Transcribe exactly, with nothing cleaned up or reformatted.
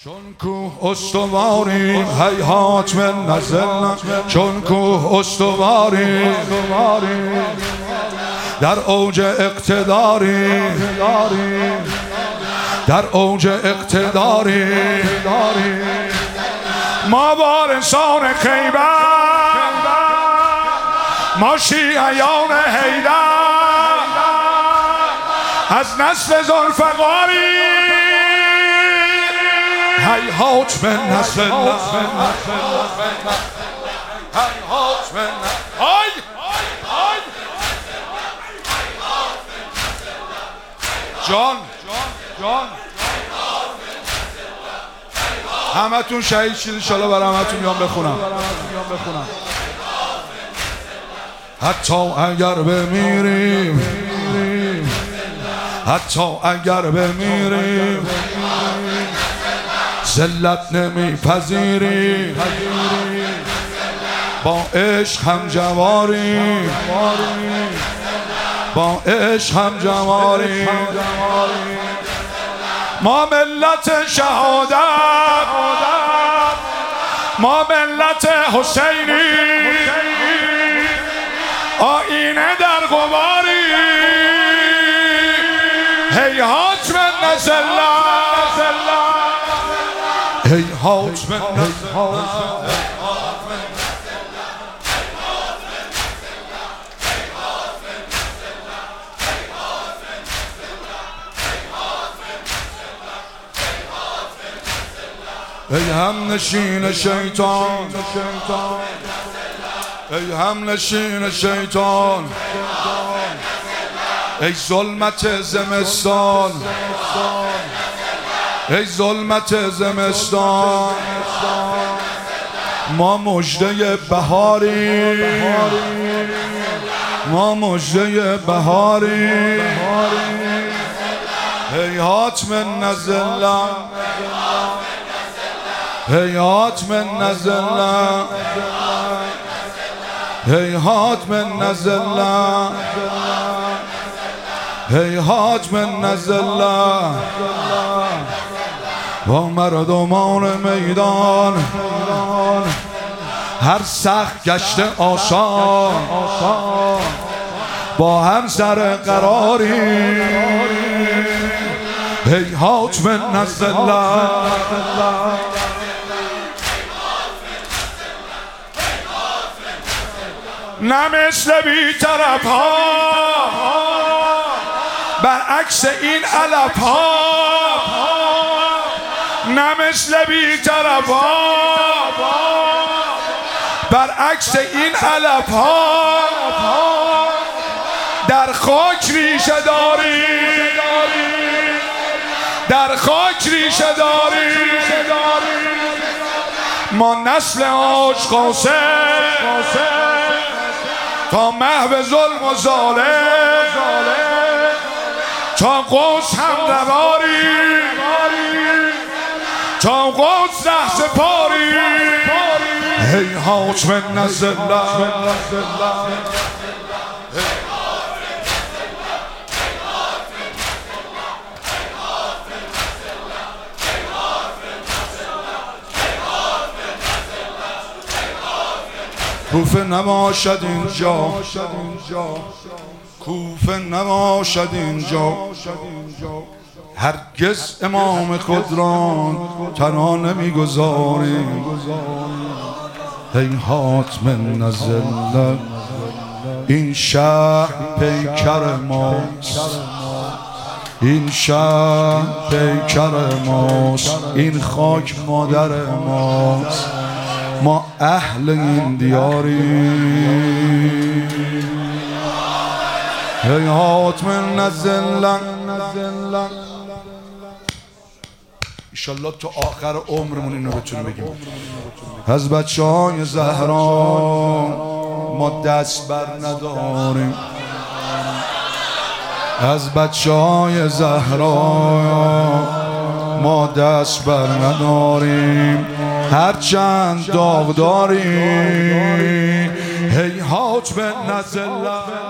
چون کوه استواریم هیهات من نزلنا، چون کوه استواریم در اوج اقتداریم، در اوج اقتداریم ما وارثان خیبر، ما شیعیان حیدر، از نسل ذوالفقاریم هیهات من نزلنا، هیهات من های جان جان همه تون شهید شید انشالله، برای همه تون میام بخونم. حتی اگر بمیریم، حتی اگر بمیریم ذلت نمیپذیریم، با عشق هم جواریم، با عشق هم جواریم ما ملت شهادت، ما ملت حسینی، آینه در غباری هیهات من نزلنا، هیهات من نزلنا. ای هم نشین شیطان، ای هم نشین شیطان، ای ظلمت زمستان، ای ظلمت زمستان ما مژده بهاریم، ما مژده بهاریم هیهات من نزلنا، هیهات من نزلنا، هیهات من نزلنا، هیهات من نزلنا با مردمان میدان هر سخت گشت آسان، با هم سر قراری هیهات من نزلنا، نه مثل بی طرف ها برعکس این علف ها، نه مثل بی طرف ها برعکس این علف ها در خاک ریشه داری، در خاک ریشه داری ما نسل آج قاسم تا محو ظلم و ظالم، تا قوس هم رواری، تا قوس ره سپاری هیهات من نزلنا، کوفه نباشد اینجا، کوفه نباشد اینجا هرگز امام خود را تنها نمیگذاریم هیهات من نزلنا. این شهر پیکر ماست، این شهر پیکر ماست، این خاک مادر ماست، ما اهل این دیاریم هیهات من نزلنا. انشالله تو آخر عمرمون اینو بتونیم بگیم. از بچه های زهرا ما دست بر نداریم، از بچه های زهرا ما دست بر نداریم، هرچند داغ داریم هیهات من نزلنا.